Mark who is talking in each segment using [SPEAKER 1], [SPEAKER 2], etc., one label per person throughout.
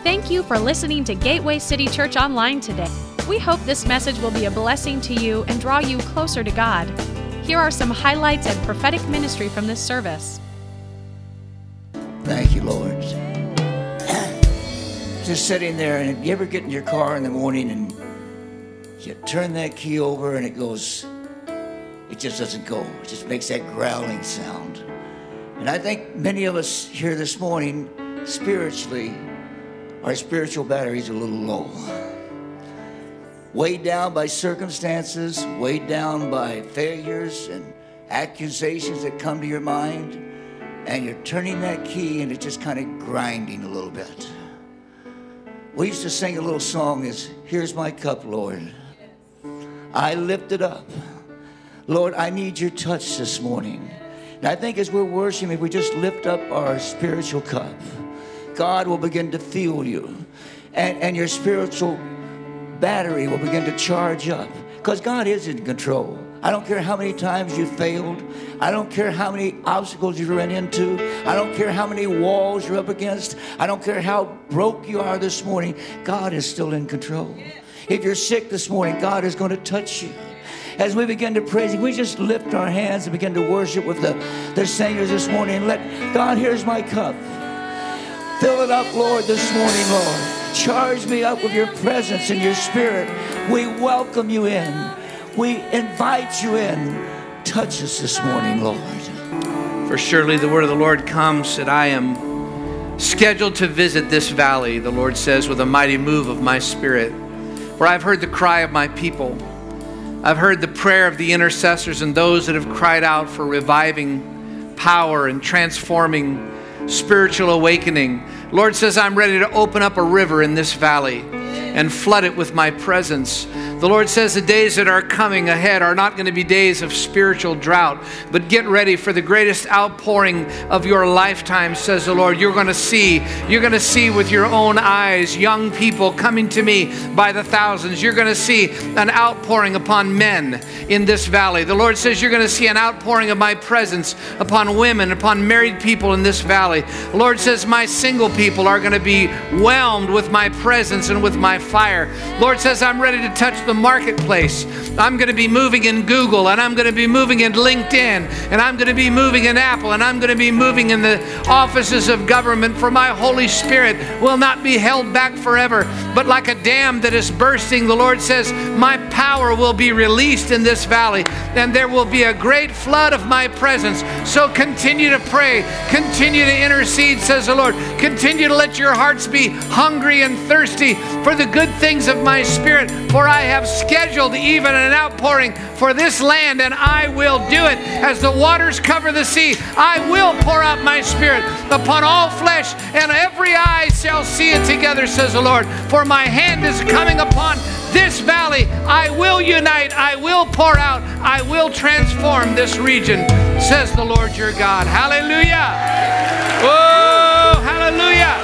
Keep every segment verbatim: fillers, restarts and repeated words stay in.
[SPEAKER 1] Thank you for listening to Gateway City Church Online today. We hope this message will be a blessing to you and draw you closer to God. Here are some highlights and prophetic ministry from this service.
[SPEAKER 2] Thank you, Lord. Just sitting there, and you ever get in your car in the morning and you turn that key over and it goes, it just doesn't go. It just makes that growling sound. And I think many of us here this morning, spiritually, our spiritual battery's a little low. Weighed down by circumstances, weighed down by failures and accusations that come to your mind, and you're turning that key and it's just kind of grinding a little bit. We used to sing a little song, is, here's my cup, Lord. I lift it up. Lord, I need your touch this morning. And I think as we're worshiping, if we just lift up our spiritual cup, God will begin to fuel you. And, and your spiritual battery will begin to charge up. Because God is in control. I don't care how many times you failed. I don't care how many obstacles you ran into. I don't care how many walls you're up against. I don't care how broke you are this morning. God is still in control. If you're sick this morning, God is going to touch you. As we begin to praise Him, we just lift our hands and begin to worship with the, the singers this morning. Let God, here's my cup. Fill it up, Lord, this morning, Lord. Charge me up with your presence and your spirit. We welcome you in. We invite you in. Touch us this morning, Lord.
[SPEAKER 3] For surely the word of the Lord comes that I am scheduled to visit this valley, the Lord says, with a mighty move of my spirit. For I've heard the cry of my people. I've heard the prayer of the intercessors and those that have cried out for reviving power and transforming spiritual awakening. Lord says, I'm ready to open up a river in this valley and flood it with my presence. The Lord says the days that are coming ahead are not going to be days of spiritual drought, but get ready for the greatest outpouring of your lifetime, says the Lord. You're going to see, you're going to see with your own eyes young people coming to me by the thousands. You're going to see an outpouring upon men in this valley. The Lord says you're going to see an outpouring of my presence upon women, upon married people in this valley. The Lord says my single people are going to be whelmed with my presence and with my fire. The Lord says I'm ready to touch the marketplace. I'm going to be moving in Google, and I'm going to be moving in LinkedIn, and I'm going to be moving in Apple, and I'm going to be moving in the offices of government, for my Holy Spirit will not be held back forever, but like a dam that is bursting, the Lord says, my power will be released in this valley, and there will be a great flood of my presence. So continue to pray, continue to intercede, says the Lord. Continue to let your hearts be hungry and thirsty for the good things of my Spirit, for I have scheduled even an outpouring for this land, and I will do it. As the waters cover the sea, I will pour out my Spirit upon all flesh, and every eye shall see it together, says the Lord. For my hand is coming upon this valley. I will unite, I will pour out, I will transform this region, says the Lord your God. Hallelujah. Oh, hallelujah.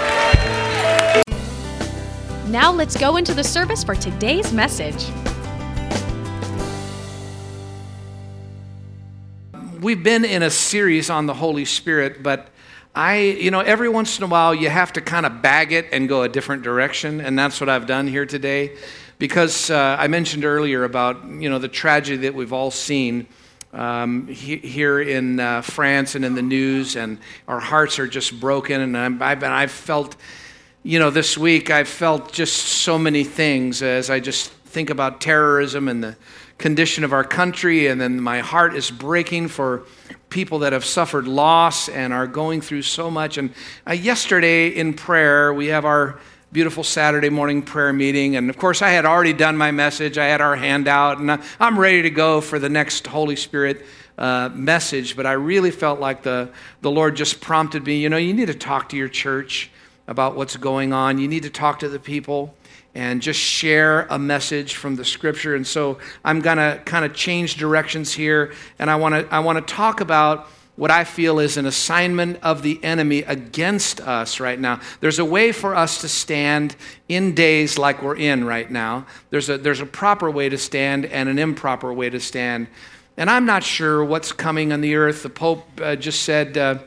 [SPEAKER 1] Now let's go into the service for today's message.
[SPEAKER 3] We've been in a series on the Holy Spirit, but I, you know, every once in a while you have to kind of bag it and go a different direction, and that's what I've done here today. Because uh, I mentioned earlier about, you know, the tragedy that we've all seen um, he, here in uh, France and in the news, and our hearts are just broken, and I'm, I've, been, I've felt... You know, this week I've felt just so many things as I just think about terrorism and the condition of our country, and then my heart is breaking for people that have suffered loss and are going through so much. And uh, yesterday in prayer, we have our beautiful Saturday morning prayer meeting, and of course I had already done my message. I had our handout, and I'm ready to go for the next Holy Spirit uh, message, but I really felt like the, the Lord just prompted me, you know, you need to talk to your church about what's going on. You need to talk to the people and just share a message from the Scripture. And so I'm going to kind of change directions here, and I want to I want to talk about what I feel is an assignment of the enemy against us right now. There's a way for us to stand in days like we're in right now. There's a there's a proper way to stand and an improper way to stand. And I'm not sure what's coming on the earth. The Pope uh, just said uh,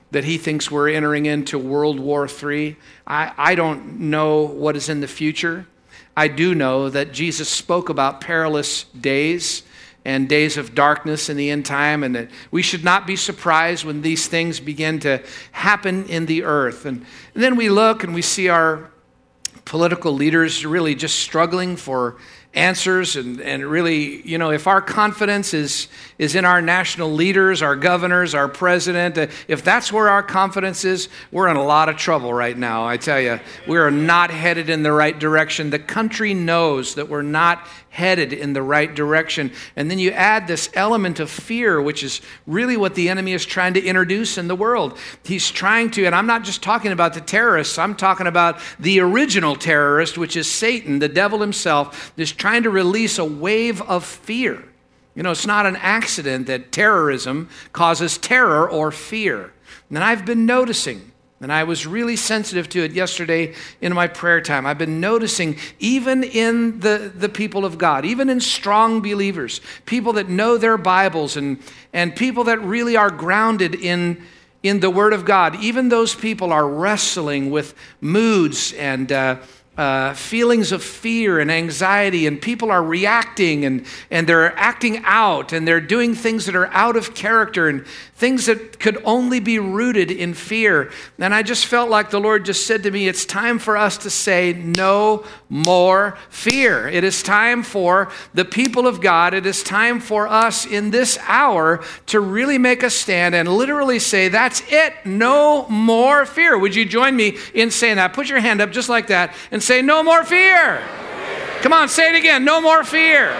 [SPEAKER 3] that he thinks we're entering into World War Three. I, I don't know what is in the future. I do know that Jesus spoke about perilous days and days of darkness in the end time, and that we should not be surprised when these things begin to happen in the earth. And, and then we look and we see our political leaders really just struggling for answers, and, and really, you know, if our confidence is, is in our national leaders, our governors, our president, uh, if that's where our confidence is, we're in a lot of trouble right now. I tell you, we are not headed in the right direction. The country knows that we're not headed in the right direction. And then you add this element of fear, which is really what the enemy is trying to introduce in the world. He's trying to, and I'm not just talking about the terrorists, I'm talking about the original terrorist, which is Satan, the devil himself, is trying to release a wave of fear. You know, it's not an accident that terrorism causes terror or fear. And I've been noticing, and I was really sensitive to it yesterday in my prayer time. I've been noticing even in the, the people of God, even in strong believers, people that know their Bibles and, and people that really are grounded in, in the Word of God, even those people are wrestling with moods and uh, Uh, feelings of fear and anxiety, and people are reacting and, and they're acting out and they're doing things that are out of character and things that could only be rooted in fear. And I just felt like the Lord just said to me, it's time for us to say no more fear. It is time for the people of God. It is time for us in this hour to really make a stand and literally say, that's it, no more fear. Would you join me in saying that? Put your hand up just like that and say, no more fear. Come on, say it again, no more fear.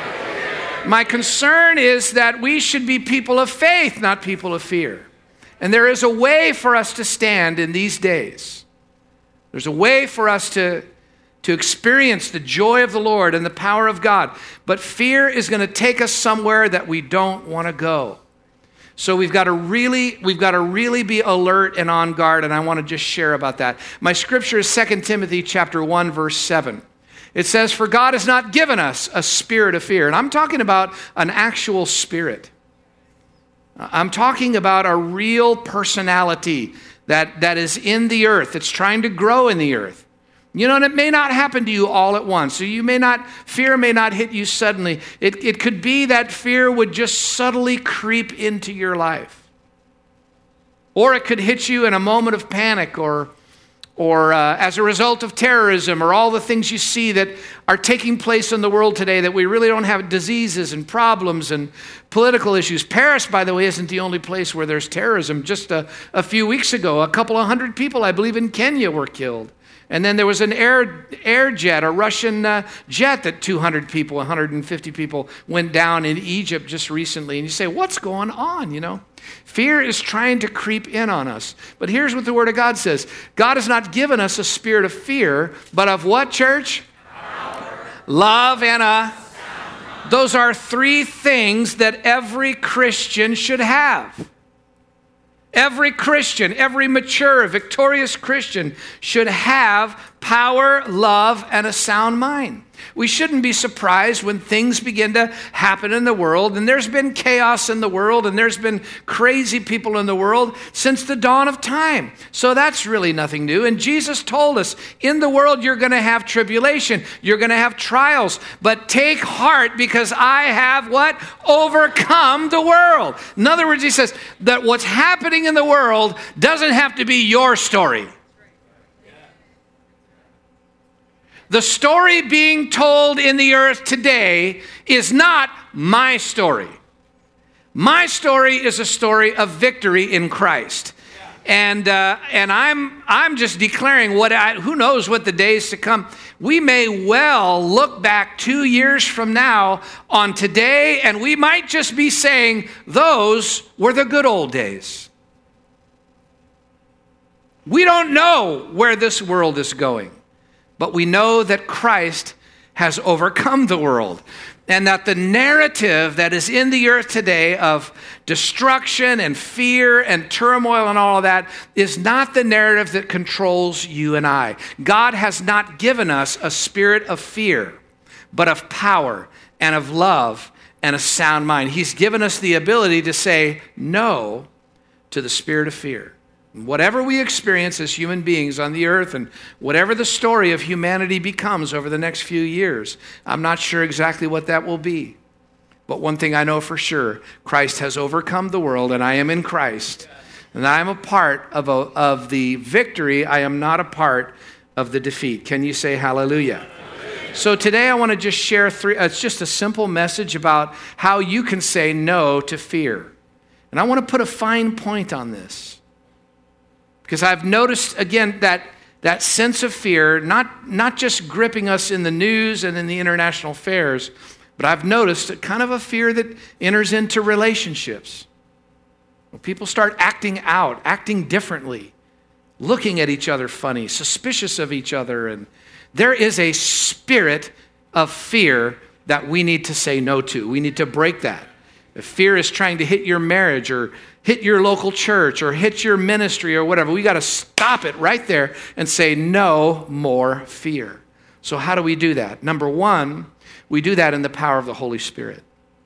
[SPEAKER 3] My concern is that we should be people of faith, not people of fear. And there is a way for us to stand in these days. There's a way for us to, to experience the joy of the Lord and the power of God. But fear is going to take us somewhere that we don't want to go. So we've got to really, we've got to really be alert and on guard, and I want to just share about that. My scripture is Second Timothy chapter one, verse seven. It says, for God has not given us a spirit of fear. And I'm talking about an actual spirit. I'm talking about a real personality that, that is in the earth, that's trying to grow in the earth. You know, and it may not happen to you all at once. So you may not, fear may not hit you suddenly. It, it could be that fear would just subtly creep into your life. Or it could hit you in a moment of panic, or or uh, as a result of terrorism, or all the things you see that are taking place in the world today, that we really don't have diseases and problems and political issues. Paris, by the way, isn't the only place where there's terrorism. Just a, a few weeks ago, a couple of hundred people, I believe, in Kenya were killed. And then there was an air, air jet, a Russian uh, jet that two hundred people, one hundred fifty people went down in Egypt just recently. And you say, what's going on, you know? Fear is trying to creep in on us. But here's what the Word of God says. God has not given us a spirit of fear, but of what, church? Power. Love and a... Those are three things that every Christian should have. Every Christian, every mature, victorious Christian should have power, love, and a sound mind. We shouldn't be surprised when things begin to happen in the world. And there's been chaos in the world, and there's been crazy people in the world since the dawn of time. So that's really nothing new. And Jesus told us, in the world you're going to have tribulation. You're going to have trials. But take heart, because I have what? Overcome the world. In other words, he says that what's happening in the world doesn't have to be your story. The story being told in the earth today is not my story. My story is a story of victory in Christ. And uh, and I'm I'm just declaring what I, who knows what the days to come. We may well look back two years from now on today, and we might just be saying those were the good old days. We don't know where this world is going. But we know that Christ has overcome the world, and that the narrative that is in the earth today of destruction and fear and turmoil and all of that is not the narrative that controls you and I. God has not given us a spirit of fear, but of power and of love and a sound mind. He's given us the ability to say no to the spirit of fear. Whatever we experience as human beings on the earth and whatever the story of humanity becomes over the next few years, I'm not sure exactly what that will be. But one thing I know for sure, Christ has overcome the world, and I am in Christ. And I am a part of, a, of the victory. I am not a part of the defeat. Can you say hallelujah? So today I want to just share three, it's just a simple message about how you can say no to fear. And I want to put a fine point on this. Because I've noticed, again, that, that sense of fear, not, not just gripping us in the news and in the international affairs, but I've noticed kind of a fear that enters into relationships. When people start acting out, acting differently, looking at each other funny, suspicious of each other, and there is a spirit of fear that we need to say no to. We need to break that. If fear is trying to hit your marriage or hit your local church or hit your ministry or whatever, we got to stop it right there and say no more fear. So how do we do that? Number one, we do that in the power of the Holy Spirit.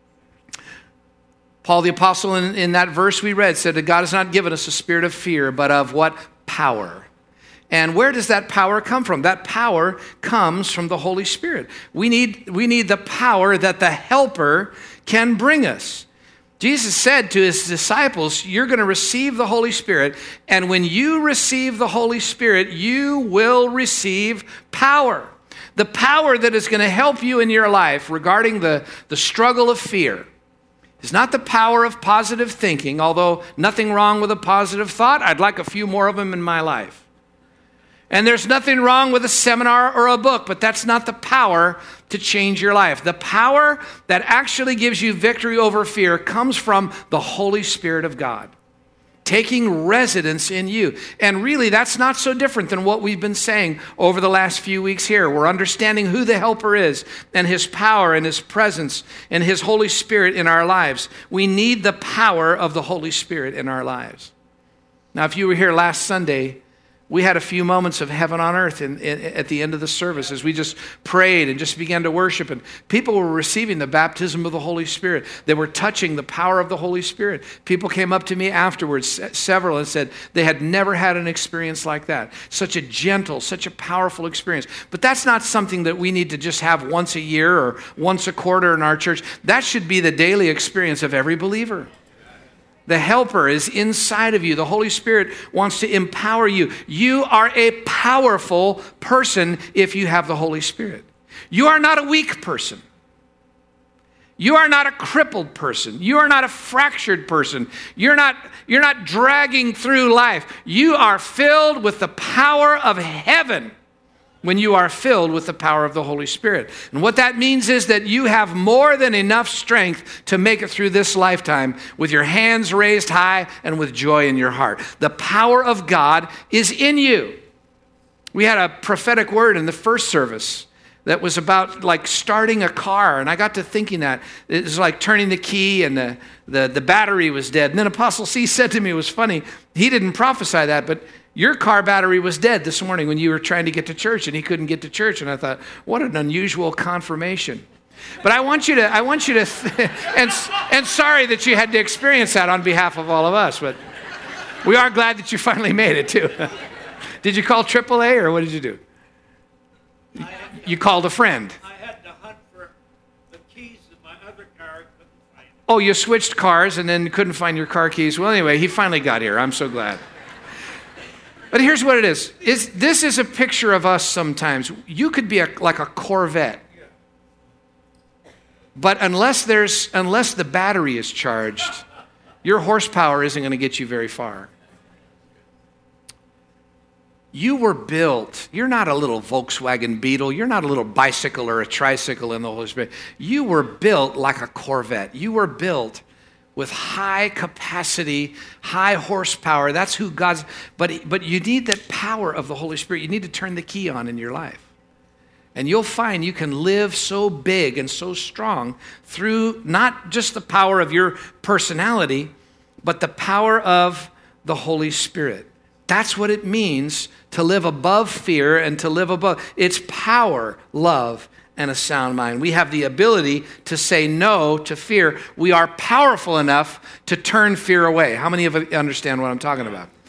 [SPEAKER 3] Paul the Apostle in, in that verse we read said that God has not given us a spirit of fear, but of what? Power. And where does that power come from? That power comes from the Holy Spirit. We need, we need the power that the Helper can bring us. Jesus said to his disciples, you're going to receive the Holy Spirit, and when you receive the Holy Spirit, you will receive power. The power that is going to help you in your life regarding the, the struggle of fear is not the power of positive thinking, although nothing wrong with a positive thought. I'd like a few more of them in my life. And there's nothing wrong with a seminar or a book, but that's not the power to change your life. The power that actually gives you victory over fear comes from the Holy Spirit of God, taking residence in you. And really, that's not so different than what we've been saying over the last few weeks here. We're understanding who the Helper is and his power and his presence and his Holy Spirit in our lives. We need the power of the Holy Spirit in our lives. Now, if you were here last Sunday, we had a few moments of heaven on earth in, in, at the end of the service as we just prayed and just began to worship. And people were receiving the baptism of the Holy Spirit. They were touching the power of the Holy Spirit. People came up to me afterwards, several, and said they had never had an experience like that. Such a gentle, such a powerful experience. But that's not something that we need to just have once a year or once a quarter in our church. That should be the daily experience of every believer. The Helper is inside of you. The Holy Spirit wants to empower you. You are a powerful person if you have the Holy Spirit. You are not a weak person. You are not a crippled person. You are not a fractured person. You're not, you're not dragging through life. You are filled with the power of heaven when you are filled with the power of the Holy Spirit. And what that means is that you have more than enough strength to make it through this lifetime with your hands raised high and with joy in your heart. The power of God is in you. We had a prophetic word in the first service that was about like starting a car. And I got to thinking that it was like turning the key and the, the, the battery was dead. And then Apostle C said to me, it was funny, he didn't prophesy that, but your car battery was dead this morning when you were trying to get to church and he couldn't get to church. And I thought, what an unusual confirmation. But I want you to, I want you to, th- and, and sorry that you had to experience that on behalf of all of us, but we are glad that you finally made it too. Did you call triple A or what did you do? You called a friend.
[SPEAKER 4] I had to hunt for the keys of my other car. I couldn't find them.
[SPEAKER 3] Oh, you switched cars and then couldn't find your car keys. Well, anyway, he finally got here. I'm so glad. But here's what it is. Is this is a picture of us sometimes. You could be a, like a Corvette. But unless there's unless the battery is charged, your horsepower isn't going to get you very far. You were built. You're not a little Volkswagen Beetle. You're not a little bicycle or a tricycle in the Holy Spirit. You were built like a Corvette. You were built with high capacity, high horsepower. That's who God's, but, but you need that power of the Holy Spirit. You need to turn the key on in your life. And you'll find you can live so big and so strong through not just the power of your personality, but the power of the Holy Spirit. That's what it means to live above fear and to live above. It's power, love, and a sound mind. We have the ability to say no to fear. We are powerful enough to turn fear away. How many of you understand what I'm talking about?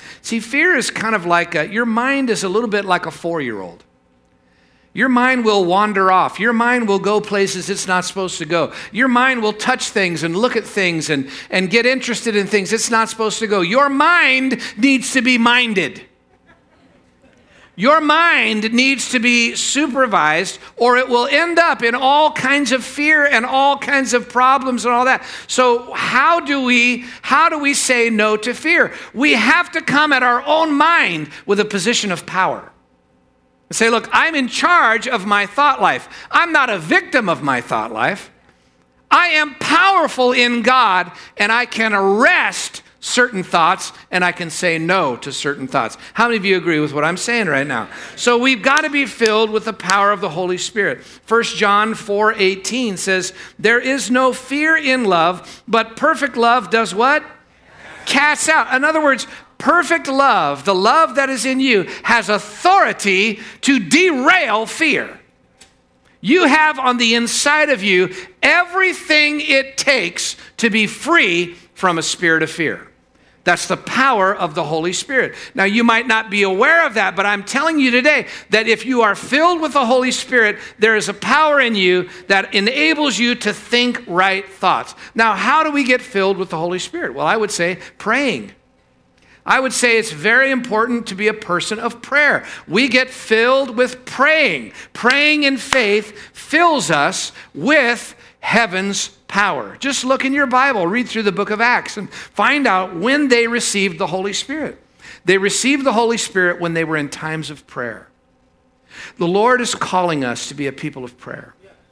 [SPEAKER 3] See, fear is kind of like, a, your mind is a little bit like a four-year-old. Your mind will wander off. Your mind will go places it's not supposed to go. Your mind will touch things and look at things and, and get interested in things it's not supposed to go. Your mind needs to be minded. Your mind needs to be supervised, or it will end up in all kinds of fear and all kinds of problems and all that. So how do we, how do we say no to fear? We have to come at our own mind with a position of power. Say, look, I'm in charge of my thought life. I'm not a victim of my thought life. I am powerful in God, and I can arrest certain thoughts, and I can say no to certain thoughts. How many of you agree with what I'm saying right now? So we've got to be filled with the power of the Holy Spirit. First John four eighteen says, there is no fear in love, but perfect love does what? Casts out. In other words, perfect love, the love that is in you, has authority to derail fear. You have on the inside of you everything it takes to be free from a spirit of fear. That's the power of the Holy Spirit. Now, you might not be aware of that, but I'm telling you today that if you are filled with the Holy Spirit, there is a power in you that enables you to think right thoughts. Now, how do we get filled with the Holy Spirit? Well, I would say praying. I would say it's very important to be a person of prayer. We get filled with praying. Praying in faith fills us with heaven's power. Just look in your Bible, read through the book of Acts, and find out when they received the Holy Spirit. They received the Holy Spirit when they were in times of prayer. The Lord is calling us to be a people of prayer.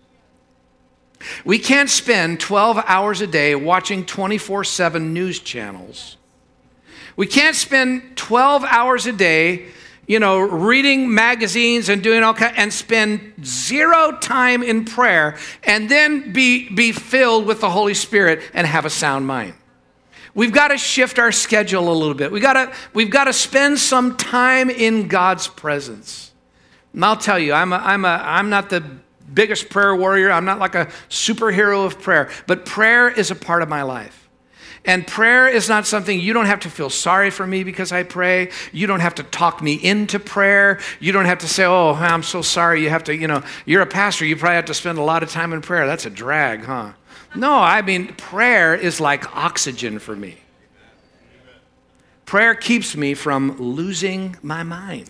[SPEAKER 3] We can't spend twelve hours a day watching twenty-four seven news channels. We can't spend twelve hours a day, you know, reading magazines and doing all kinds, and spend zero time in prayer and then be, be filled with the Holy Spirit and have a sound mind. We've got to shift our schedule a little bit. We've got to, we've got to spend some time in God's presence. And I'll tell you, I'm, a, I'm, a, I'm not the biggest prayer warrior. I'm not like a superhero of prayer, but prayer is a part of my life. And prayer is not something, you don't have to feel sorry for me because I pray. You don't have to talk me into prayer. You don't have to say, oh, I'm so sorry. You have to, you know, you're a pastor. You probably have to spend a lot of time in prayer. That's a drag, huh? No, I mean, prayer is like oxygen for me. Prayer keeps me from losing my mind.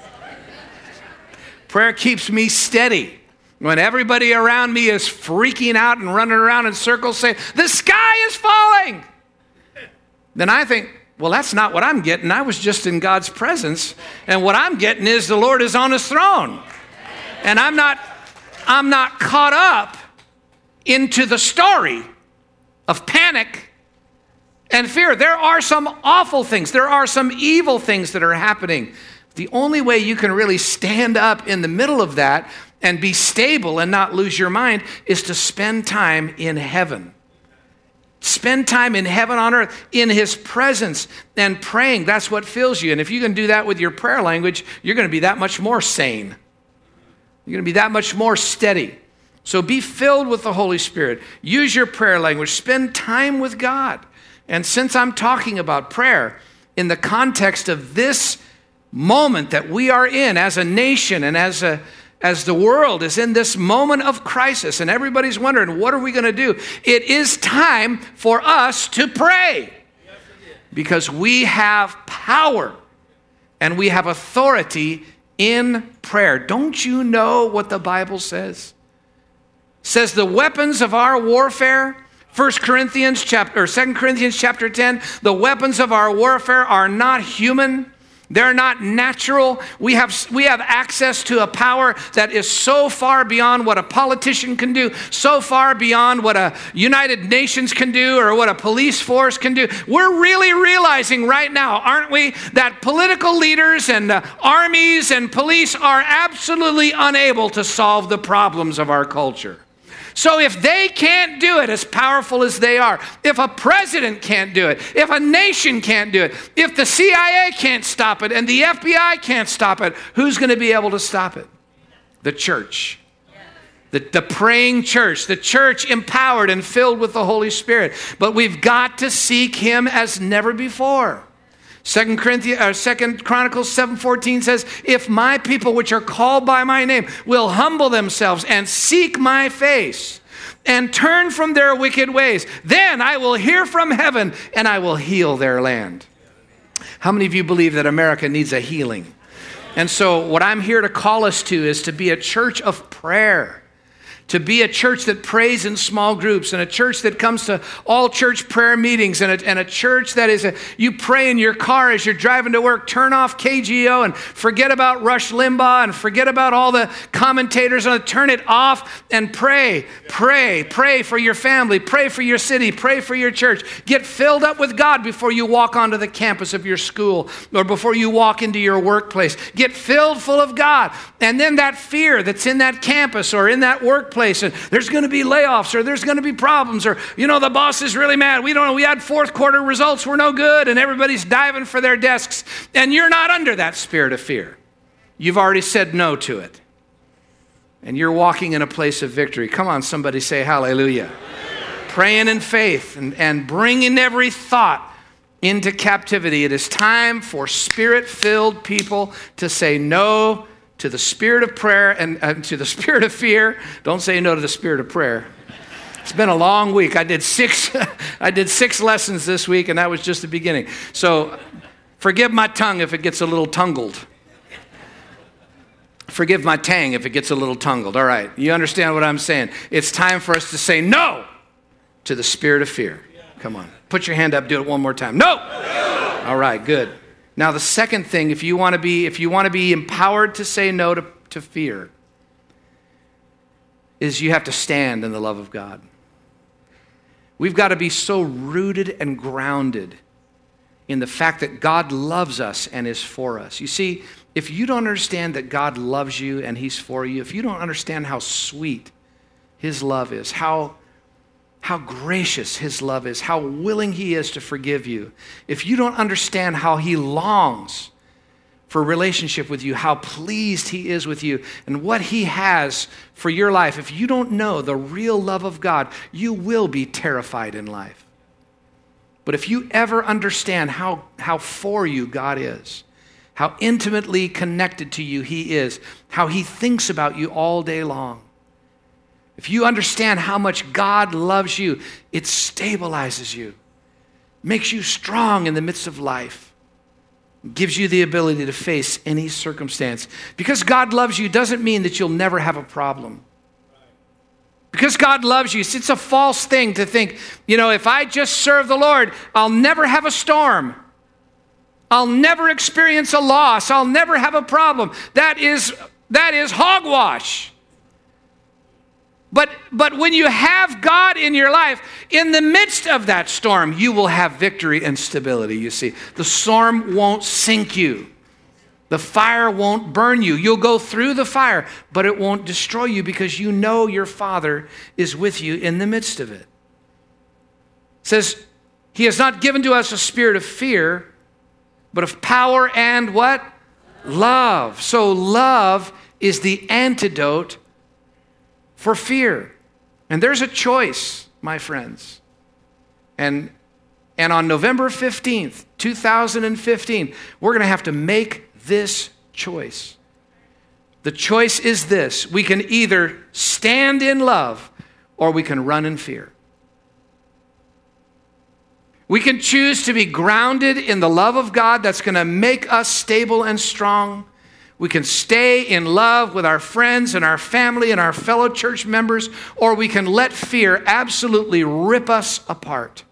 [SPEAKER 3] Prayer keeps me steady. When everybody around me is freaking out and running around in circles saying, the sky is falling. Then I think, well, that's not what I'm getting. I was just in God's presence, and what I'm getting is the Lord is on his throne. And I'm not, I'm not caught up into the story of panic and fear. There are some awful things. There are some evil things that are happening. The only way you can really stand up in the middle of that and be stable and not lose your mind is to spend time in heaven. Spend time in heaven on earth, in his presence, and praying. That's what fills you. And if you can do that with your prayer language, you're going to be that much more sane. You're going to be that much more steady. So be filled with the Holy Spirit. Use your prayer language. Spend time with God. And since I'm talking about prayer in the context of this moment that we are in as a nation and as a As the world is in this moment of crisis and everybody's wondering, what are we going to do? It is time for us to pray because we have power and we have authority in prayer. Don't you know what the Bible says? It says the weapons of our warfare, First Corinthians chapter or Second Corinthians chapter ten, the weapons of our warfare are not human. They're not natural. We have, we have access to a power that is so far beyond what a politician can do, so far beyond what a United Nations can do or what a police force can do. We're really realizing right now, aren't we, that political leaders and uh, armies and police are absolutely unable to solve the problems of our culture. So if they can't do it as powerful as they are, if a president can't do it, if a nation can't do it, if the C I A can't stop it and the F B I can't stop it, who's going to be able to stop it? The church. The, the praying church, the church empowered and filled with the Holy Spirit. But we've got to seek him as never before. Second Corinthians, or Second Chronicles seven fourteen says, if my people which are called by my name will humble themselves and seek my face and turn from their wicked ways, then I will hear from heaven and I will heal their land. How many of you believe that America needs a healing? And so what I'm here to call us to is to be a church of prayer. To be a church that prays in small groups, and a church that comes to all church prayer meetings, and a, and a church that is a, you pray in your car as you're driving to work, turn off K G O and forget about Rush Limbaugh and forget about all the commentators, and turn it off and pray, pray, pray for your family, pray for your city, pray for your church. Get filled up with God before you walk onto the campus of your school or before you walk into your workplace. Get filled full of God. And then that fear that's in that campus or in that workplace, place and there's going to be layoffs or there's going to be problems or, you know, the boss is really mad. We don't know. We had fourth quarter results were no good and everybody's diving for their desks. And you're not under that spirit of fear. You've already said no to it. And you're walking in a place of victory. Come on, somebody say hallelujah. Praying in faith and, and bringing every thought into captivity. It is time for spirit-filled people to say no to the spirit of prayer and uh, to the spirit of fear. Don't say no to the spirit of prayer. It's been a long week. I did six I did six lessons this week, and that was just the beginning. So forgive my tongue if it gets a little tangled. Forgive my tang if it gets a little tangled. All right, you understand what I'm saying? It's time for us to say no to the spirit of fear. Come on, put your hand up, do it one more time. No! No! All right, good. Now, the second thing, if you want to be, if you want to be empowered to say no to, to fear, is you have to stand in the love of God. We've got to be so rooted and grounded in the fact that God loves us and is for us. You see, if you don't understand that God loves you and He's for you, if you don't understand how sweet His love is, how How gracious His love is, how willing He is to forgive you. If you don't understand how He longs for a relationship with you, how pleased He is with you, and what He has for your life, if you don't know the real love of God, you will be terrified in life. But if you ever understand how, how for you God is, how intimately connected to you He is, how He thinks about you all day long, if you understand how much God loves you, it stabilizes you, makes you strong in the midst of life, gives you the ability to face any circumstance. Because God loves you doesn't mean that you'll never have a problem. Because God loves you, it's a false thing to think, you know, if I just serve the Lord, I'll never have a storm. I'll never experience a loss. I'll never have a problem. That is, that is hogwash. But, but when you have God in your life, in the midst of that storm, you will have victory and stability, you see. The storm won't sink you. The fire won't burn you. You'll go through the fire, but it won't destroy you because you know your Father is with you in the midst of it. It says, He has not given to us a spirit of fear, but of power and what? Love. So love is the antidote for fear. And there's a choice, my friends. And, and on November fifteenth, two thousand fifteen, we're going to have to make this choice. The choice is this. We can either stand in love or we can run in fear. We can choose to be grounded in the love of God that's going to make us stable and strong. We can stay in love with our friends and our family and our fellow church members, or we can let fear absolutely rip us apart.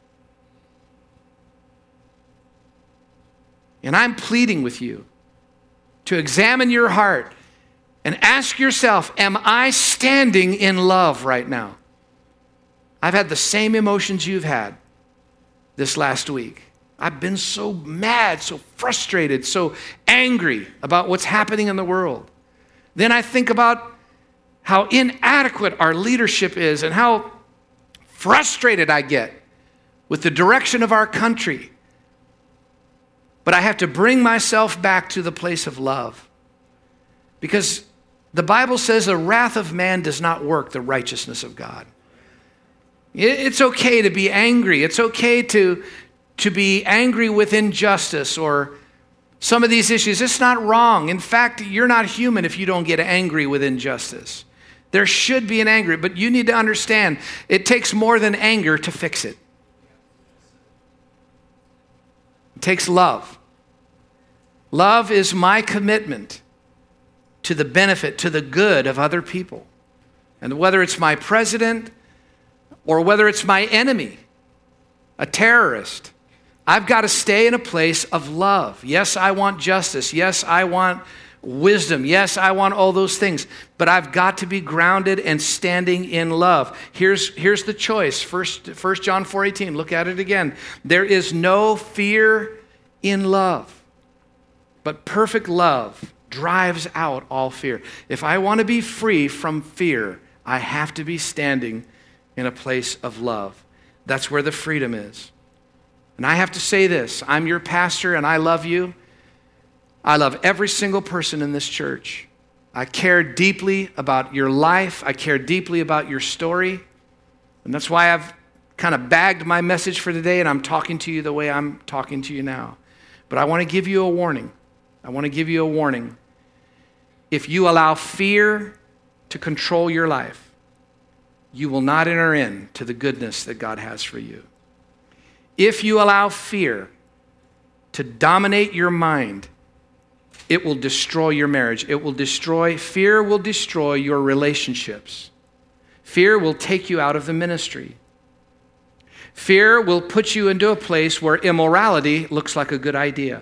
[SPEAKER 3] And I'm pleading with you to examine your heart and ask yourself, am I standing in love right now? I've had the same emotions you've had this last week. I've been so mad, so frustrated, so angry about what's happening in the world. Then I think about how inadequate our leadership is and how frustrated I get with the direction of our country. But I have to bring myself back to the place of love. Because the Bible says the wrath of man does not work the righteousness of God. It's okay to be angry. It's okay to to be angry with injustice or some of these issues. It's not wrong. In fact, you're not human if you don't get angry with injustice. There should be an anger, but you need to understand it takes more than anger to fix it. It takes love. Love is my commitment to the benefit, to the good of other people. And whether it's my president or whether it's my enemy, a terrorist, I've got to stay in a place of love. Yes, I want justice. Yes, I want wisdom. Yes, I want all those things. But I've got to be grounded and standing in love. Here's, here's the choice. First, First John four eighteen. Look at it again. There is no fear in love, but perfect love drives out all fear. If I want to be free from fear, I have to be standing in a place of love. That's where the freedom is. And I have to say this, I'm your pastor and I love you. I love every single person in this church. I care deeply about your life. I care deeply about your story. And that's why I've kind of bagged my message for today and I'm talking to you the way I'm talking to you now. But I want to give you a warning. I want to give you a warning. If you allow fear to control your life, you will not enter into the goodness that God has for you. If you allow fear to dominate your mind, it will destroy your marriage. It will destroy, fear will destroy your relationships. Fear will take you out of the ministry. Fear will put you into a place where immorality looks like a good idea.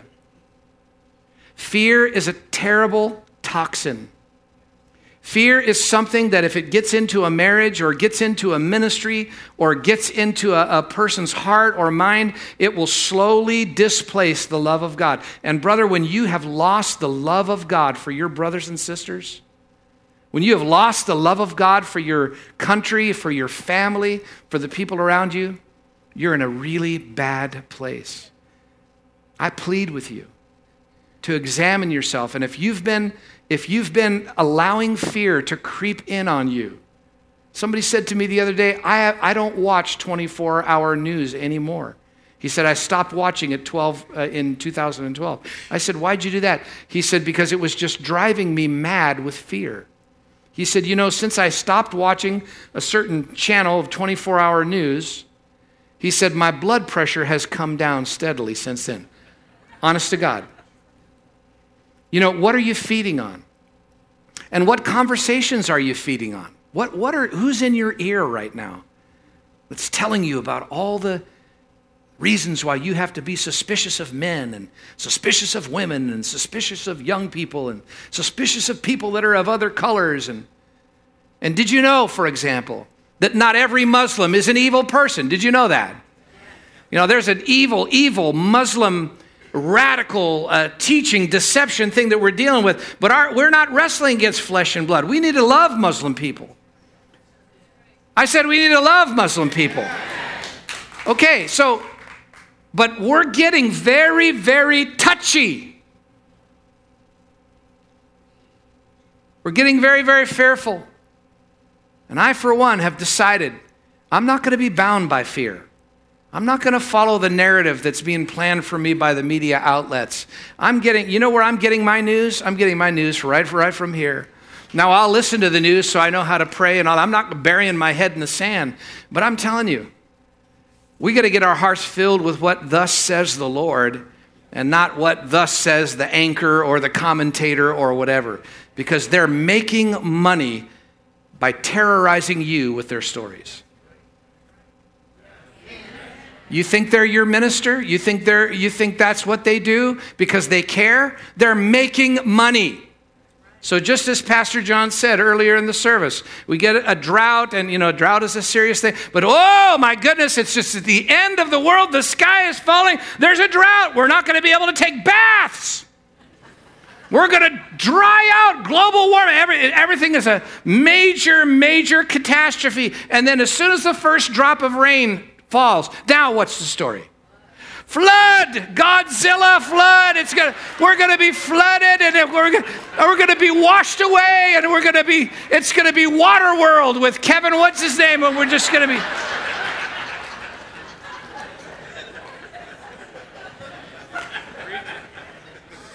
[SPEAKER 3] Fear is a terrible toxin. Fear is something that if it gets into a marriage or gets into a ministry or gets into a, a person's heart or mind, it will slowly displace the love of God. And brother, when you have lost the love of God for your brothers and sisters, when you have lost the love of God for your country, for your family, for the people around you, you're in a really bad place. I plead with you to examine yourself. And if you've been If you've been allowing fear to creep in on you, somebody said to me the other day, I, I don't watch twenty-four hour news anymore. He said, I stopped watching at twelve uh, in two thousand twelve. I said, why'd you do that? He said, because it was just driving me mad with fear. He said, you know, since I stopped watching a certain channel of twenty-four hour news, he said, my blood pressure has come down steadily since then. Honest to God. You know, what are you feeding on? And what conversations are you feeding on? What, what are, who's in your ear right now that's telling you about all the reasons why you have to be suspicious of men and suspicious of women and suspicious of young people and suspicious of people that are of other colors? And, and did you know, for example, that not every Muslim is an evil person? Did you know that? You know, there's an evil, evil Muslim radical uh, teaching, deception thing that we're dealing with. But our, we're not wrestling against flesh and blood. We need to love Muslim people. I said we need to love Muslim people. Okay, so, but we're getting very, very touchy. We're getting very, very fearful. And I, for one, have decided I'm not going to be bound by fear. I'm not going to follow the narrative that's being planned for me by the media outlets. I'm getting, you know where I'm getting my news? I'm getting my news right, right from here. Now, I'll listen to the news so I know how to pray and all. I'm not burying my head in the sand. But I'm telling you, we got to get our hearts filled with what thus says the Lord and not what thus says the anchor or the commentator or whatever. Because they're making money by terrorizing you with their stories. You think they're your minister? You think they're you think that's what they do because they care? They're making money. So just as Pastor John said earlier in the service, we get a drought, and you know, drought is a serious thing. But oh my goodness, it's just at the end of the world, the sky is falling. There's a drought. We're not going to be able to take baths. We're going to dry out, global warming. Every, everything is a major, major catastrophe. And then as soon as the first drop of rain falls, now what's the story? Flood, Godzilla flood. It's gonna, we're going to be flooded, and we're going we're going to be washed away, and we're going to be. It's going to be Waterworld with Kevin. What's his name? And we're just going to be.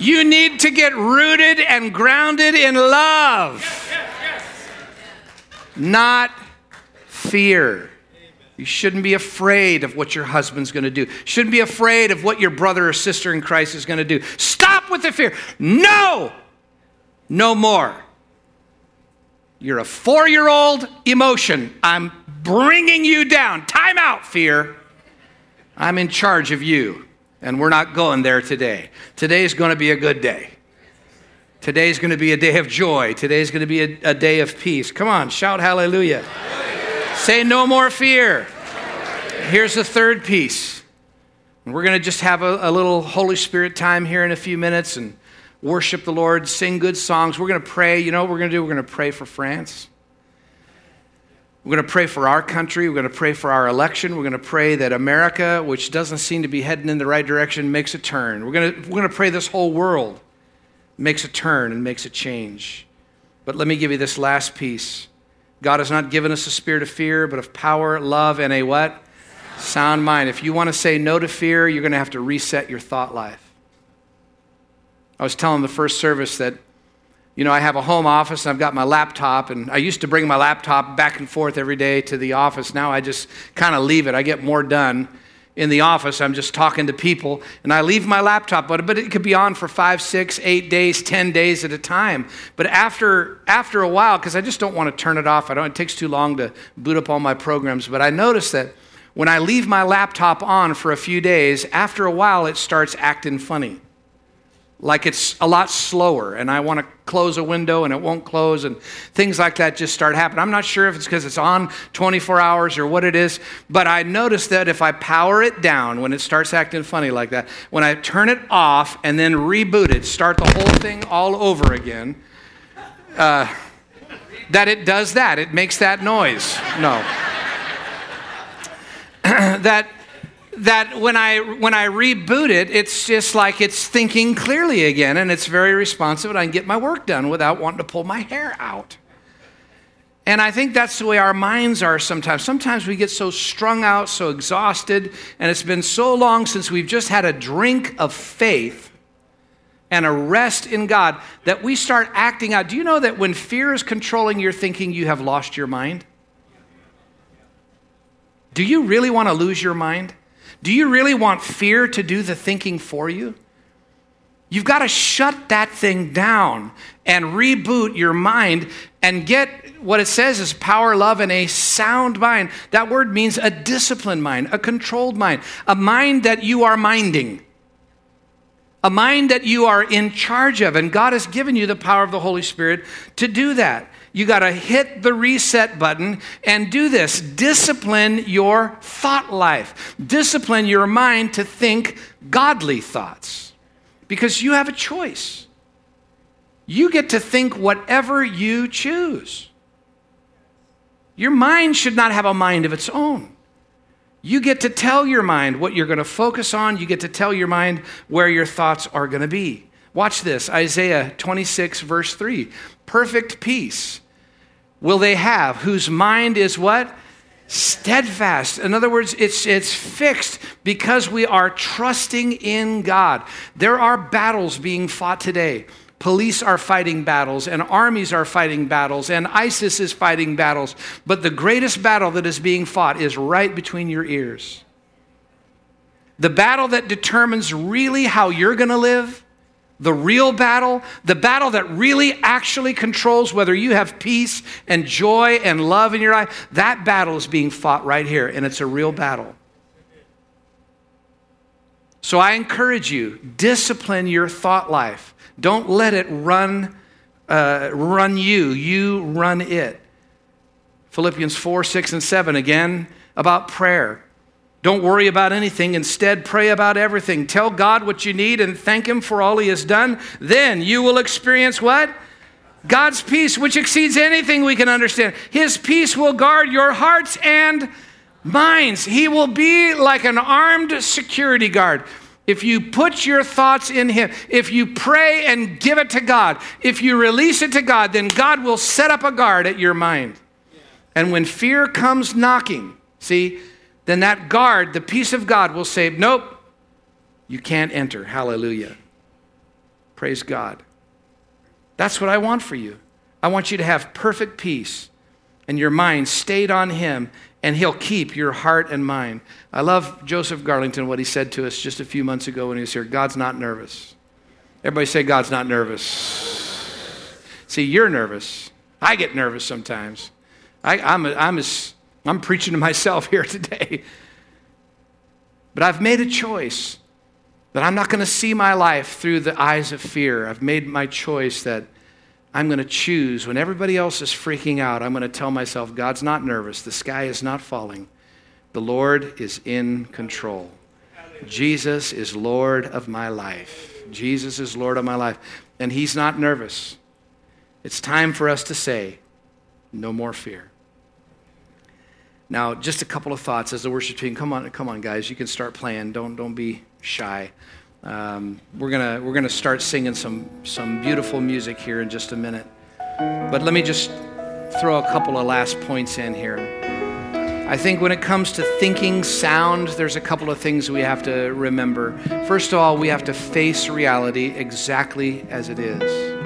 [SPEAKER 3] You need to get rooted and grounded in love,
[SPEAKER 4] Yes, yes, yes.
[SPEAKER 3] not fear. You shouldn't be afraid of what your husband's going to do. Shouldn't be afraid of what your brother or sister in Christ is going to do. Stop with the fear. No, no more. You're a four-year-old emotion. I'm bringing you down. Time out, fear. I'm in charge of you, and we're not going there today. Today's going to be a good day. Today's going to be a day of joy. Today's going to be a, a day of peace. Come on, shout hallelujah. Hallelujah. Say no more fear. Here's the third piece. We're going to just have a, a little Holy Spirit time here in a few minutes and worship the Lord, sing good songs. We're going to pray. You know what we're going to do? We're going to pray for France. We're going to pray for our country. We're going to pray for our election. We're going to pray that America, which doesn't seem to be heading in the right direction, makes a turn. We're going to, we're going to pray this whole world makes a turn and makes a change. But let me give you this last piece. God has not given us a spirit of fear, but of power, love, and a what? Sound mind. If you want to say no to fear, you're going to have to reset your thought life. I was telling the first service that, you know, I have a home office and I've got my laptop, and I used to bring my laptop back and forth every day to the office. Now I just kind of leave it. I get more done in the office. I'm just talking to people, and I leave my laptop, but, but it could be on for five, six, eight days, ten days at a time. But after after a while, because I just don't want to turn it off, I don't. It takes too long to boot up all my programs. But I notice that when I leave my laptop on for a few days, after a while it starts acting funny. Like it's a lot slower, and I want to close a window and it won't close, and things like that just start happening. I'm not sure if it's because it's on twenty-four hours or what it is, but I notice that if I power it down when it starts acting funny like that, when I turn it off and then reboot it, start the whole thing all over again, uh, that it does that. It makes that noise. No. that... that when I when I reboot it, it's just like it's thinking clearly again, and it's very responsive, and I can get my work done without wanting to pull my hair out. And I think that's the way our minds are sometimes. Sometimes we get so strung out, so exhausted, and it's been so long since we've just had a drink of faith and a rest in God that we start acting out. Do you know that when fear is controlling your thinking, you have lost your mind? Do you really want to lose your mind? Do you really want fear to do the thinking for you? You've got to shut that thing down and reboot your mind and get what it says is power, love, and a sound mind. That word means a disciplined mind, a controlled mind, a mind that you are minding, a mind that you are in charge of. And God has given you the power of the Holy Spirit to do that. You got to hit the reset button and do this. Discipline your thought life. Discipline your mind to think godly thoughts, because you have a choice. You get to think whatever you choose. Your mind should not have a mind of its own. You get to tell your mind what you're going to focus on. You get to tell your mind where your thoughts are going to be. Watch this, Isaiah twenty-six, verse three. Perfect peace will they have, whose mind is what? Steadfast. In other words, it's it's fixed because we are trusting in God. There are battles being fought today. Police are fighting battles, and armies are fighting battles, and ISIS is fighting battles. But the greatest battle that is being fought is right between your ears. The battle that determines really how you're going to live, the real battle, the battle that really actually controls whether you have peace and joy and love in your life, that battle is being fought right here, and it's a real battle. So I encourage you, discipline your thought life. Don't let it run, uh, run you. You run it. Philippians four, six, and seven, again, about prayer. Don't worry about anything. Instead, pray about everything. Tell God what you need and thank Him for all He has done. Then you will experience what? God's peace, which exceeds anything we can understand. His peace will guard your hearts and minds. He will be like an armed security guard. If you put your thoughts in Him, if you pray and give it to God, if you release it to God, then God will set up a guard at your mind. And when fear comes knocking, see, then that guard, the peace of God, will say, nope, you can't enter. Hallelujah. Praise God. That's what I want for you. I want you to have perfect peace and your mind stayed on him, and he'll keep your heart and mind. I love Joseph Garlington, what he said to us just a few months ago when he was here. God's not nervous. Everybody say, God's not nervous. See, you're nervous. I get nervous sometimes. I, I'm, a, I'm, as, I'm preaching to myself here today. But I've made a choice that I'm not going to see my life through the eyes of fear. I've made my choice that I'm going to choose, when everybody else is freaking out, I'm going to tell myself, God's not nervous. The sky is not falling. The Lord is in control. Jesus is Lord of my life. Jesus is Lord of my life. And he's not nervous. It's time for us to say, no more fear. Now, just a couple of thoughts as the worship team. Come on, come on, guys. You can start playing. Don't, don't be shy. Um, we're gonna we're gonna start singing some some beautiful music here in just a minute. But let me just throw a couple of last points in here. I think when it comes to thinking sound, there's a couple of things we have to remember. First of all, we have to face reality exactly as it is.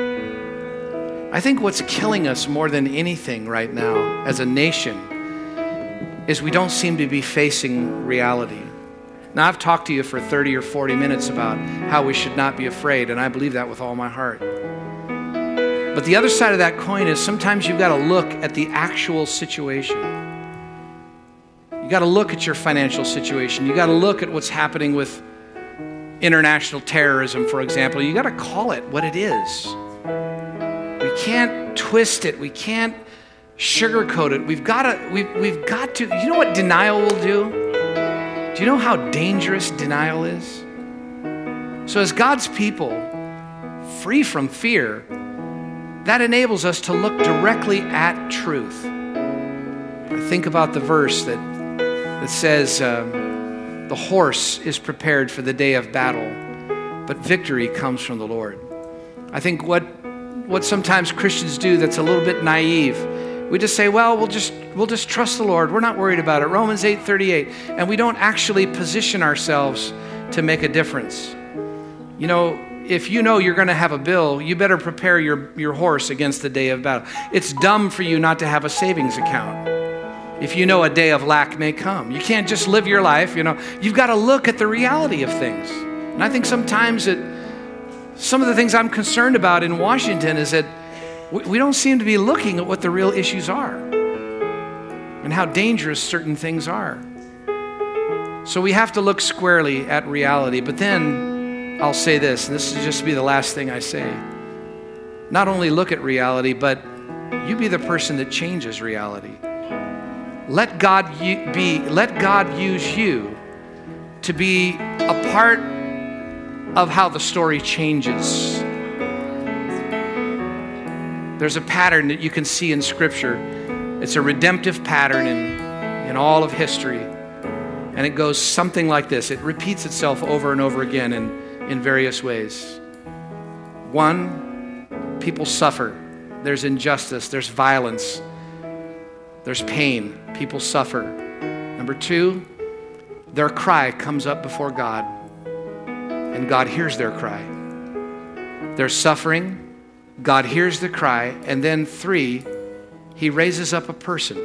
[SPEAKER 3] I think what's killing us more than anything right now as a nation is we don't seem to be facing reality. Now, I've talked to you for thirty or forty minutes about how we should not be afraid, and I believe that with all my heart. But the other side of that coin is sometimes you've got to look at the actual situation. You got to look at your financial situation. You got to look at what's happening with international terrorism, for example. You got to call it what it is. We can't twist it. We can't sugarcoat it. We've got to, we've, we've got to, you know what denial will do? Do you know how dangerous denial is? So as God's people, free from fear, that enables us to look directly at truth. I think about the verse that, that says, um, the horse is prepared for the day of battle, but victory comes from the Lord. I think what, what sometimes Christians do that's a little bit naive, we just say, well, we'll just we'll just trust the Lord. We're not worried about it. Romans eight thirty-eight. And we don't actually position ourselves to make a difference. You know, if you know you're going to have a bill, you better prepare your, your horse against the day of battle. It's dumb for you not to have a savings account if you know a day of lack may come. You can't just live your life, you know. You've got to look at the reality of things. And I think sometimes that some of the things I'm concerned about in Washington is that we don't seem to be looking at what the real issues are and how dangerous certain things are. So we have to look squarely at reality. But then I'll say this, and this is just be the last thing I say. Not only look at reality, but you be the person that changes reality. Let God be, let God use you to be a part of how the story changes. There's a pattern that you can see in Scripture. It's a redemptive pattern in, in all of history. And it goes something like this. It repeats itself over and over again in, in various ways. One, people suffer. There's injustice. There's violence. There's pain. People suffer. Number two, their cry comes up before God. And God hears their cry. There's suffering. God hears the cry, and then three, he raises up a person.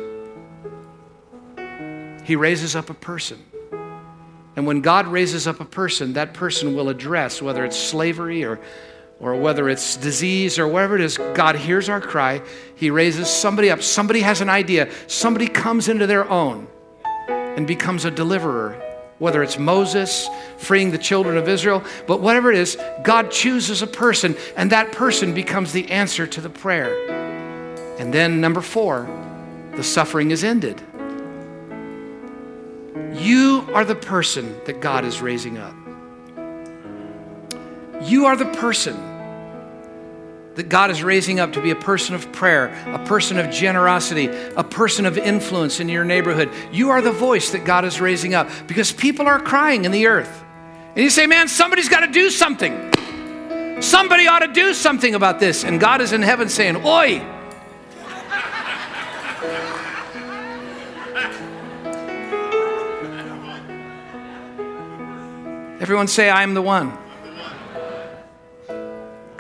[SPEAKER 3] He raises up a person. And when God raises up a person, that person will address, whether it's slavery or, or whether it's disease or whatever it is, God hears our cry. He raises somebody up. Somebody has an idea. Somebody comes into their own and becomes a deliverer. Whether it's Moses freeing the children of Israel, but whatever it is, God chooses a person, and that person becomes the answer to the prayer. And then number four, the suffering is ended. You are the person that God is raising up. You are the person that God is raising up to be a person of prayer, a person of generosity, a person of influence in your neighborhood. You are the voice that God is raising up because people are crying in the earth. And you say, man, somebody's got to do something. Somebody ought to do something about this. And God is in heaven saying, oi. Everyone say, I am the one.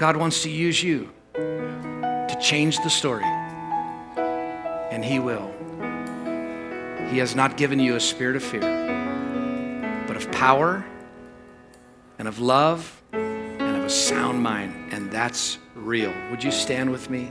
[SPEAKER 3] God wants to use you to change the story. And he will. He has not given you a spirit of fear, but of power and of love and of a sound mind. And that's real. Would you stand with me?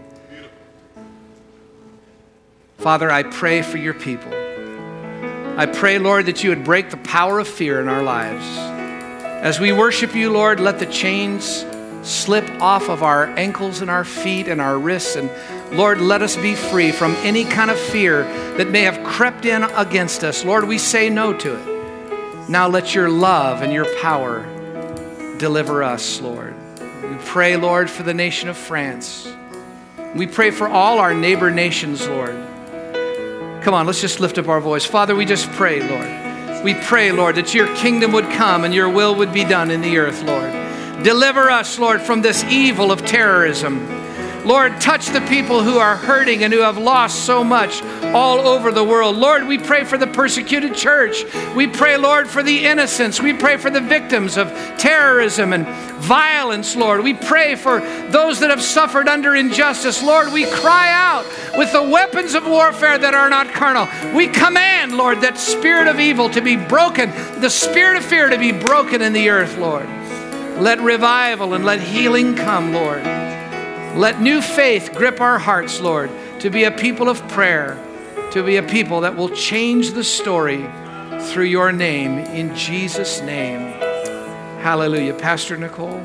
[SPEAKER 3] Father, I pray for your people. I pray, Lord, that you would break the power of fear in our lives. As we worship you, Lord, let the chains slip off of our ankles and our feet and our wrists. And Lord, let us be free from any kind of fear that may have crept in against us. Lord, we say no to it. Now let your love and your power deliver us, Lord. We pray, Lord, for the nation of France. We pray for all our neighbor nations, Lord. Come on, let's just lift up our voice. Father, we just pray, Lord. We pray, Lord, that your kingdom would come and your will would be done in the earth, Lord. Deliver us, Lord, from this evil of terrorism. Lord, touch the people who are hurting and who have lost so much all over the world. Lord, we pray for the persecuted church. We pray, Lord, for the innocents. We pray for the victims of terrorism and violence, Lord. We pray for those that have suffered under injustice. Lord, we cry out with the weapons of warfare that are not carnal. We command, Lord, that spirit of evil to be broken, the spirit of fear to be broken in the earth, Lord. Let revival and let healing come, Lord. Let new faith grip our hearts, Lord, to be a people of prayer, to be a people that will change the story through your name, in Jesus' name. Hallelujah. Pastor Nicole.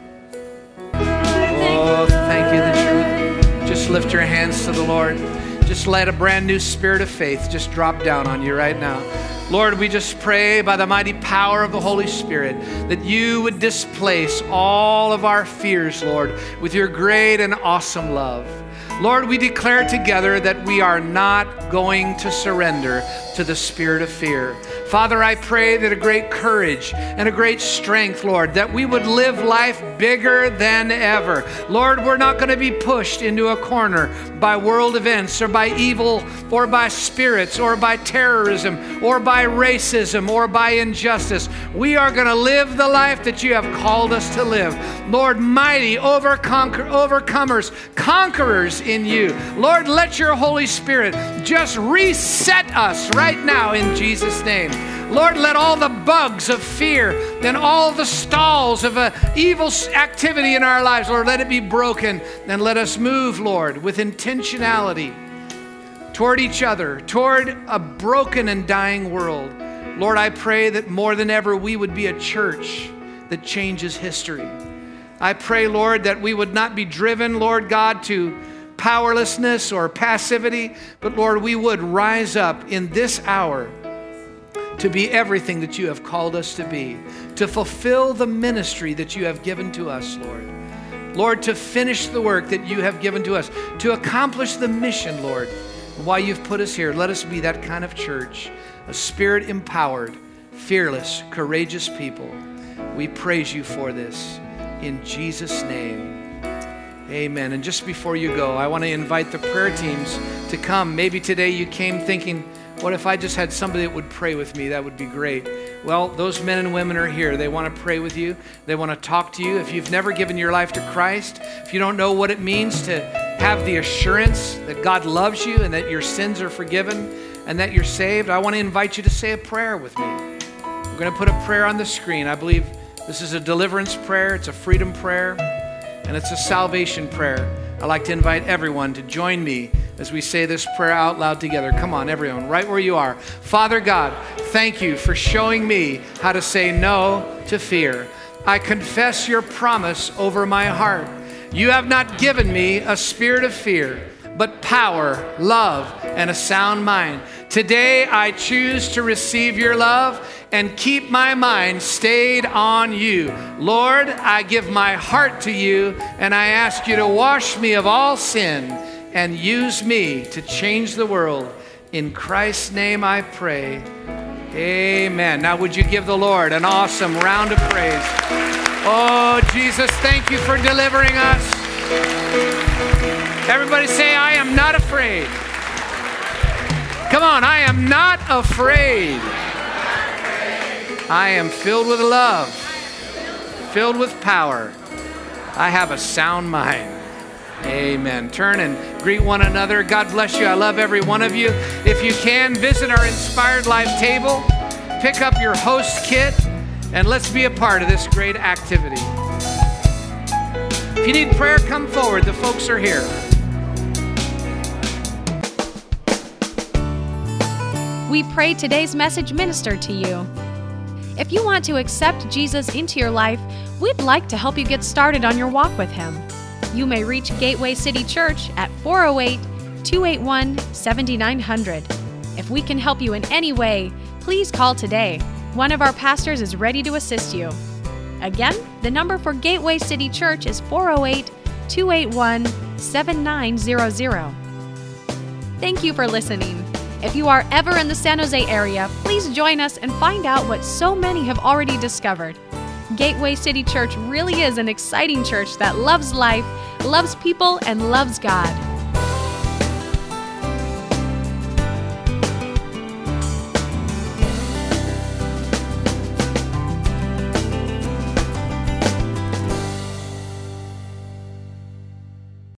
[SPEAKER 3] Oh, thank you that you just lift your hands to the Lord. Just let a brand new spirit of faith just drop down on you right now. Lord, we just pray by the mighty power of the Holy Spirit that you would displace all of our fears, Lord, with your great and awesome love. Lord, we declare together that we are not going to surrender to the spirit of fear. Father, I pray that a great courage and a great strength, Lord, that we would live life bigger than ever. Lord, we're not going to be pushed into a corner by world events or by evil or by spirits or by terrorism or by racism or by injustice. We are going to live the life that you have called us to live. Lord, mighty overconquer, overcomers, conquerors in you. Lord, let your Holy Spirit just reset us right now in Jesus' name. Lord, let all the bugs of fear and all the stalls of uh, evil activity in our lives, Lord, let it be broken, and let us move, Lord, with intentionality toward each other, toward a broken and dying world. Lord, I pray that more than ever we would be a church that changes history. I pray, Lord, that we would not be driven, Lord God, to powerlessness or passivity, but Lord, we would rise up in this hour to be everything that you have called us to be, to fulfill the ministry that you have given to us, Lord. Lord, to finish the work that you have given to us, to accomplish the mission, Lord, why you've put us here. Let us be that kind of church, a spirit-empowered, fearless, courageous people. We praise you for this in Jesus' name. Amen. And just before you go, I want to invite the prayer teams to come. Maybe today you came thinking, what if I just had somebody that would pray with me? That would be great. Well, those men and women are here. They want to pray with you. They want to talk to you. If you've never given your life to Christ, if you don't know what it means to have the assurance that God loves you and that your sins are forgiven and that you're saved, I want to invite you to say a prayer with me. We're going to put a prayer on the screen. I believe this is a deliverance prayer. It's a freedom prayer. And it's a salvation prayer. I'd like to invite everyone to join me as we say this prayer out loud together. Come on, everyone, right where you are. Father God, thank you for showing me how to say no to fear. I confess your promise over my heart. You have not given me a spirit of fear, but power, love, and a sound mind. Today, I choose to receive your love and keep my mind stayed on you. Lord, I give my heart to you, and I ask you to wash me of all sin and use me to change the world. In Christ's name I pray. Amen. Now, would you give the Lord an awesome round of praise? Oh, Jesus, thank you for delivering us. Everybody say, I am not afraid. Come on, I am not afraid. I am filled with love, filled with power, I have a sound mind. Amen. Turn and greet one another. God bless you. I love every one of you. If you can, visit our Inspired Life table, pick up your host kit, and let's be a part of this great activity. If you need prayer, come forward. The folks are here.
[SPEAKER 1] We pray today's message ministered to you. If you want to accept Jesus into your life, we'd like to help you get started on your walk with Him. You may reach Gateway City Church at four oh eight, two eight one, seven nine zero zero. If we can help you in any way, please call today. One of our pastors is ready to assist you. Again, the number for Gateway City Church is four oh eight, two eight one, seven nine zero zero. Thank you for listening. If you are ever in the San Jose area, please join us and find out what so many have already discovered. Gateway City Church really is an exciting church that loves life, loves people, and loves God.